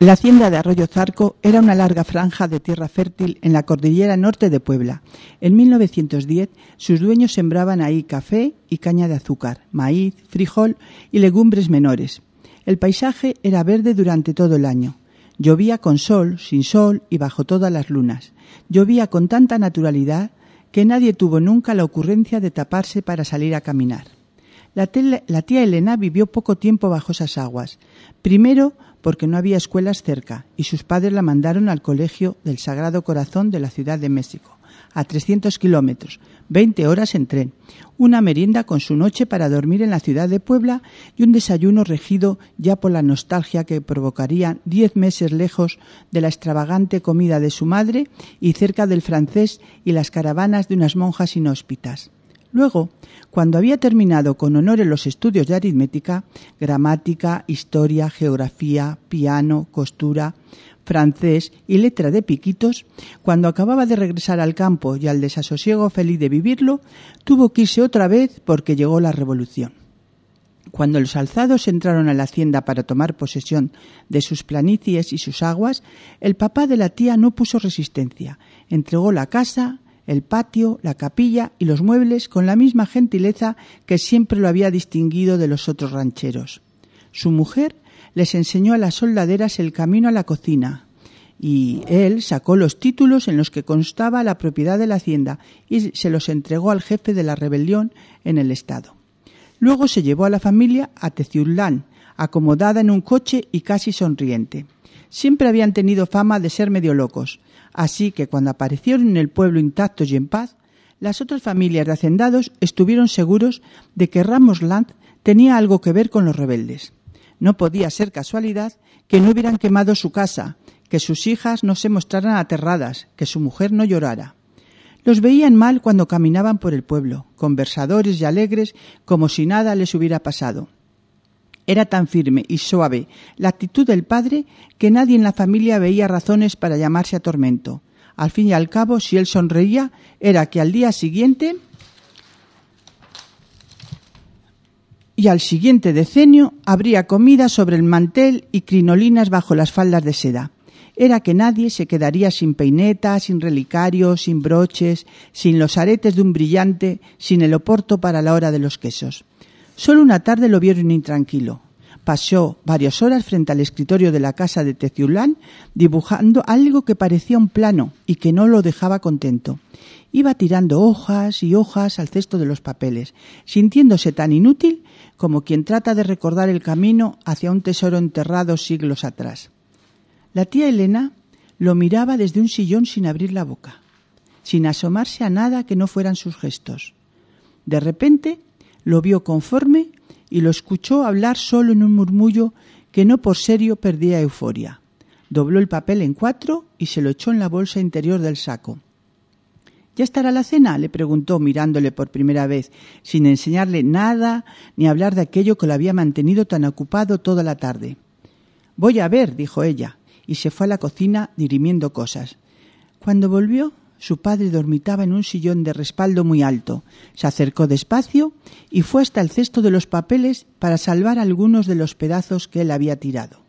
La hacienda de Arroyo Zarco era una larga franja de tierra fértil en la cordillera norte de Puebla. En 1910 sus dueños sembraban ahí café y caña de azúcar, maíz, frijol y legumbres menores. El paisaje era verde durante todo el año. Llovía con sol, sin sol y bajo todas las lunas. Llovía con tanta naturalidad que nadie tuvo nunca la ocurrencia de taparse para salir a caminar. La tía Elena vivió poco tiempo bajo esas aguas. Primero, porque no había escuelas cerca y sus padres la mandaron al colegio del Sagrado Corazón de la Ciudad de México, a 300 kilómetros, 20 horas en tren, una merienda con su noche para dormir en la ciudad de Puebla y un desayuno regido ya por la nostalgia que provocaría 10 meses lejos de la extravagante comida de su madre y cerca del francés y las caravanas de unas monjas inhóspitas. Luego, cuando había terminado con honores los estudios de aritmética, gramática, historia, geografía, piano, costura, francés y letra de piquitos, cuando acababa de regresar al campo y al desasosiego feliz de vivirlo, tuvo que irse otra vez porque llegó la revolución. Cuando los alzados entraron a la hacienda para tomar posesión de sus planicies y sus aguas, el papá de la tía no puso resistencia, entregó la casa, el patio, la capilla y los muebles con la misma gentileza que siempre lo había distinguido de los otros rancheros. Su mujer les enseñó a las soldaderas el camino a la cocina y él sacó los títulos en los que constaba la propiedad de la hacienda y se los entregó al jefe de la rebelión en el estado. Luego se llevó a la familia a Teciutlán, acomodada en un coche y casi sonriente. Siempre habían tenido fama de ser medio locos, así que cuando aparecieron en el pueblo intactos y en paz, las otras familias de hacendados estuvieron seguros de que Ramos Land tenía algo que ver con los rebeldes. No podía ser casualidad que no hubieran quemado su casa, que sus hijas no se mostraran aterradas, que su mujer no llorara. Los veían mal cuando caminaban por el pueblo, conversadores y alegres como si nada les hubiera pasado. Era tan firme y suave la actitud del padre que nadie en la familia veía razones para llamarse a tormento. Al fin y al cabo, si él sonreía, era que al día siguiente y al siguiente decenio habría comida sobre el mantel y crinolinas bajo las faldas de seda. Era que nadie se quedaría sin peineta, sin relicarios, sin broches, sin los aretes de un brillante, sin el oporto para la hora de los quesos. Solo una tarde lo vieron intranquilo. Pasó varias horas frente al escritorio de la casa de Teciutlán dibujando algo que parecía un plano y que no lo dejaba contento. Iba tirando hojas y hojas al cesto de los papeles, sintiéndose tan inútil como quien trata de recordar el camino hacia un tesoro enterrado siglos atrás. La tía Elena lo miraba desde un sillón sin abrir la boca, sin asomarse a nada que no fueran sus gestos. De repente lo vio conforme y lo escuchó hablar solo en un murmullo que no por serio perdía euforia. Dobló el papel en 4 y se lo echó en la bolsa interior del saco. ¿Ya estará la cena?, le preguntó mirándole por primera vez, sin enseñarle nada ni hablar de aquello que lo había mantenido tan ocupado toda la tarde. Voy a ver, dijo ella, y se fue a la cocina dirimiendo cosas. Cuando volvió, su padre dormitaba en un sillón de respaldo muy alto. Se acercó despacio y fue hasta el cesto de los papeles para salvar algunos de los pedazos que él había tirado.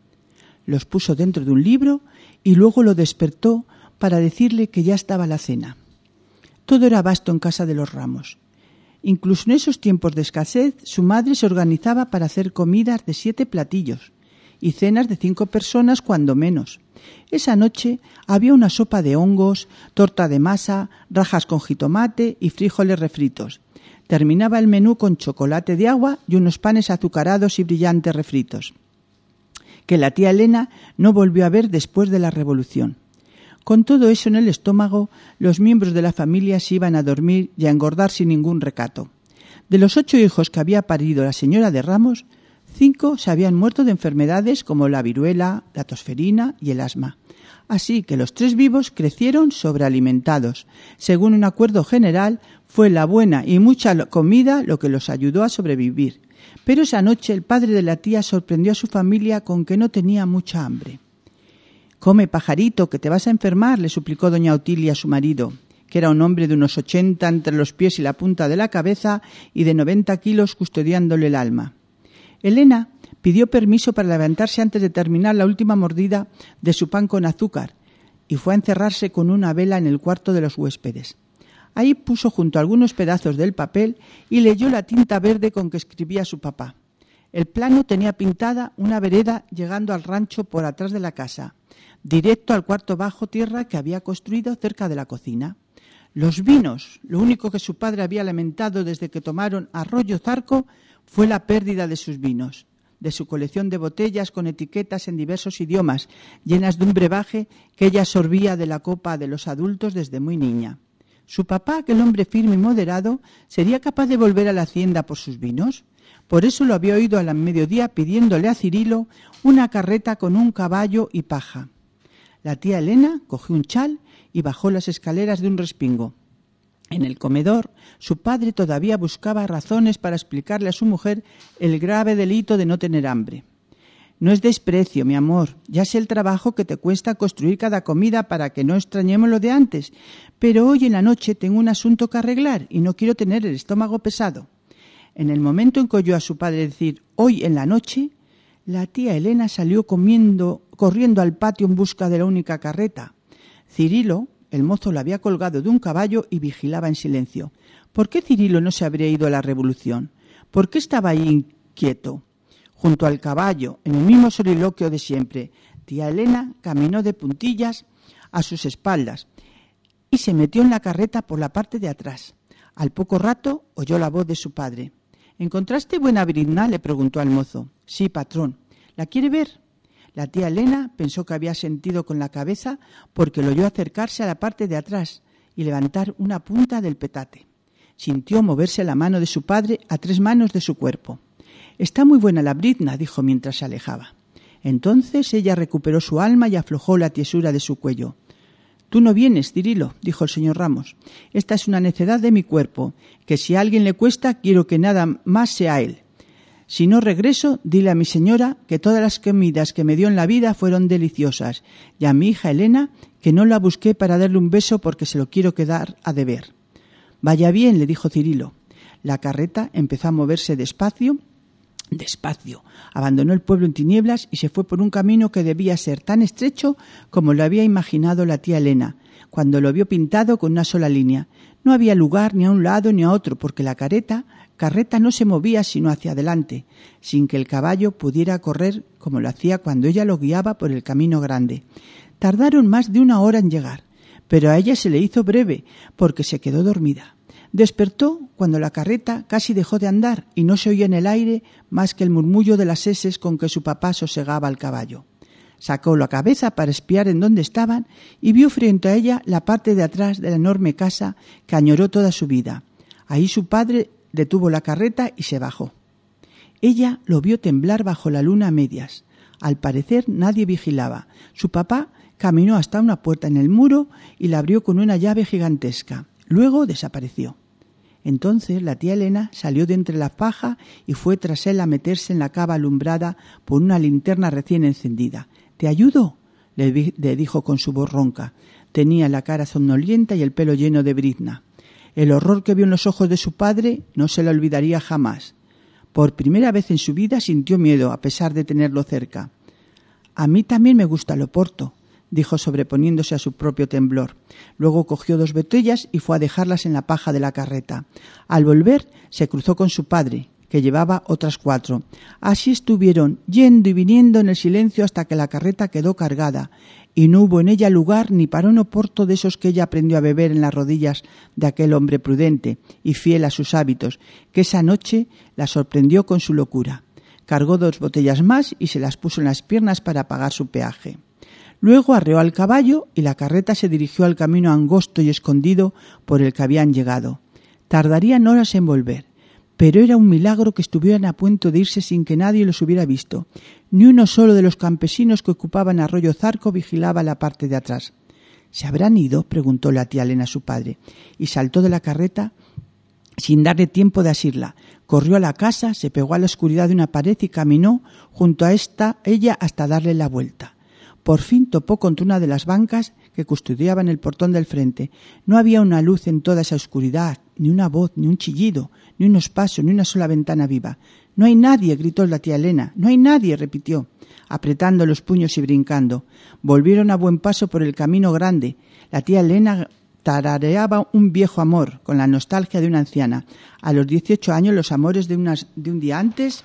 Los puso dentro de un libro y luego lo despertó para decirle que ya estaba la cena. Todo era vasto en casa de los Ramos. Incluso en esos tiempos de escasez, su madre se organizaba para hacer comidas de 7 platillos y cenas de 5 personas cuando menos. Esa noche había una sopa de hongos, torta de masa, rajas con jitomate y frijoles refritos. Terminaba el menú con chocolate de agua y unos panes azucarados y brillantes refritos, que la tía Elena no volvió a ver después de la revolución. Con todo eso en el estómago, los miembros de la familia se iban a dormir y a engordar sin ningún recato. De los 8 hijos que había parido la señora de Ramos, 5 se habían muerto de enfermedades como la viruela, la tosferina y el asma. Así que los 3 vivos crecieron sobrealimentados. Según un acuerdo general, fue la buena y mucha comida lo que los ayudó a sobrevivir. Pero esa noche el padre de la tía sorprendió a su familia con que no tenía mucha hambre. «Come, pajarito, que te vas a enfermar», le suplicó doña Otilia a su marido, que era un hombre de unos 80 entre los pies y la punta de la cabeza y de 90 kilos custodiándole el alma. Elena pidió permiso para levantarse antes de terminar la última mordida de su pan con azúcar y fue a encerrarse con una vela en el cuarto de los huéspedes. Ahí puso junto a algunos pedazos del papel y leyó la tinta verde con que escribía su papá. El plano tenía pintada una vereda llegando al rancho por atrás de la casa, directo al cuarto bajo tierra que había construido cerca de la cocina. Los vinos, lo único que su padre había lamentado desde que tomaron Arroyo Zarco fue la pérdida de sus vinos, de su colección de botellas con etiquetas en diversos idiomas, llenas de un brebaje que ella sorbía de la copa de los adultos desde muy niña. ¿Su papá, aquel hombre firme y moderado, sería capaz de volver a la hacienda por sus vinos? Por eso lo había oído al mediodía pidiéndole a Cirilo una carreta con un caballo y paja. La tía Elena cogió un chal y bajó las escaleras de un respingo. En el comedor, su padre todavía buscaba razones para explicarle a su mujer el grave delito de no tener hambre. No es desprecio, mi amor, ya sé el trabajo que te cuesta construir cada comida para que no extrañemos lo de antes, pero hoy en la noche tengo un asunto que arreglar y no quiero tener el estómago pesado. En el momento en que oyó a su padre decir hoy en la noche, la tía Elena salió corriendo al patio en busca de la única carreta. Cirilo, el mozo, la había colgado de un caballo y vigilaba en silencio. ¿Por qué Cirilo no se habría ido a la revolución? ¿Por qué estaba ahí inquieto? Junto al caballo, en el mismo soliloquio de siempre, tía Elena caminó de puntillas a sus espaldas y se metió en la carreta por la parte de atrás. Al poco rato oyó la voz de su padre. ¿Encontraste buena brizna?, le preguntó al mozo. Sí, patrón. ¿La quiere ver? La tía Elena pensó que había sentido con la cabeza porque lo oyó acercarse a la parte de atrás y levantar una punta del petate. Sintió moverse la mano de su padre a 3 manos de su cuerpo. Está muy buena la brizna, dijo mientras se alejaba. Entonces ella recuperó su alma y aflojó la tiesura de su cuello. Tú no vienes, Cirilo, dijo el señor Ramos. Esta es una necedad de mi cuerpo, que si a alguien le cuesta, quiero que nada más sea él. Si no regreso, dile a mi señora que todas las comidas que me dio en la vida fueron deliciosas, y a mi hija Elena que no la busqué para darle un beso porque se lo quiero quedar a deber. Vaya bien, le dijo Cirilo. La carreta empezó a moverse despacio, abandonó el pueblo en tinieblas y se fue por un camino que debía ser tan estrecho como lo había imaginado la tía Elena, cuando lo vio pintado con una sola línea. No había lugar ni a un lado ni a otro, porque la carreta no se movía sino hacia adelante, sin que el caballo pudiera correr como lo hacía cuando ella lo guiaba por el camino grande. Tardaron más de 1 hora en llegar, pero a ella se le hizo breve, porque se quedó dormida. Despertó cuando la carreta casi dejó de andar y no se oía en el aire más que el murmullo de las heces con que su papá sosegaba al caballo. Sacó la cabeza para espiar en dónde estaban y vio frente a ella la parte de atrás de la enorme casa que añoró toda su vida. Ahí su padre detuvo la carreta y se bajó. Ella lo vio temblar bajo la luna a medias. Al parecer nadie vigilaba. Su papá caminó hasta una puerta en el muro y la abrió con una llave gigantesca. Luego desapareció. Entonces la tía Elena salió de entre la paja y fue tras él a meterse en la cava alumbrada por una linterna recién encendida. ¿Te ayudo?, le dijo con su voz ronca. Tenía la cara somnolienta y el pelo lleno de brizna. El horror que vio en los ojos de su padre no se lo olvidaría jamás. Por primera vez en su vida sintió miedo, a pesar de tenerlo cerca. A mí también me gusta el Oporto, dijo sobreponiéndose a su propio temblor. Luego cogió 2 botellas y fue a dejarlas en la paja de la carreta. Al volver se cruzó con su padre, que llevaba otras 4. Así estuvieron yendo y viniendo en el silencio hasta que la carreta quedó cargada y no hubo en ella lugar ni para un oporto de esos que ella aprendió a beber en las rodillas de aquel hombre prudente y fiel a sus hábitos, que esa noche la sorprendió con su locura. Cargó 2 botellas más y se las puso en las piernas para pagar su peaje. Luego arreó al caballo y la carreta se dirigió al camino angosto y escondido por el que habían llegado. Tardarían horas en volver, pero era un milagro que estuvieran a punto de irse sin que nadie los hubiera visto. Ni uno solo de los campesinos que ocupaban Arroyo Zarco vigilaba la parte de atrás. ¿Se habrán ido?, preguntó la tía Elena a su padre, y saltó de la carreta sin darle tiempo de asirla. Corrió a la casa, se pegó a la oscuridad de una pared y caminó junto a ella hasta darle la vuelta. Por fin topó contra una de las bancas que custodiaban el portón del frente. No había una luz en toda esa oscuridad, ni una voz, ni un chillido, ni unos pasos, ni una sola ventana viva. No hay nadie, gritó la tía Elena. No hay nadie, repitió, apretando los puños y brincando. Volvieron a buen paso por el camino grande. La tía Elena tarareaba un viejo amor, con la nostalgia de una anciana. A los 18 años los amores de un día antes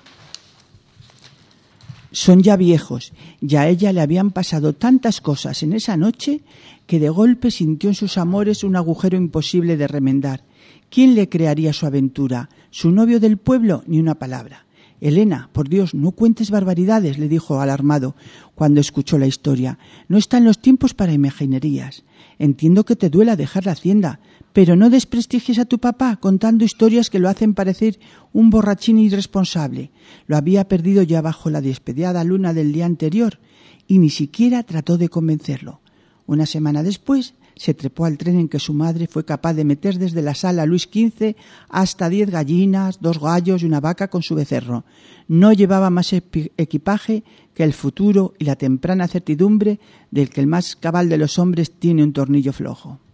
son ya viejos, y a ella le habían pasado tantas cosas en esa noche que de golpe sintió en sus amores un agujero imposible de remendar. ¿Quién le crearía su aventura? ¿Su novio del pueblo? Ni una palabra. Elena, por Dios, no cuentes barbaridades, le dijo alarmado cuando escuchó la historia. No están los tiempos para imaginerías. Entiendo que te duela dejar la hacienda, pero no desprestigies a tu papá contando historias que lo hacen parecer un borrachín irresponsable. Lo había perdido ya bajo la despiadada luna del día anterior y ni siquiera trató de convencerlo. Una semana después se trepó al tren en que su madre fue capaz de meter desde la sala Luis XV hasta 10 gallinas, 2 gallos y una vaca con su becerro. No llevaba más equipaje que el futuro y la temprana certidumbre del que el más cabal de los hombres tiene un tornillo flojo.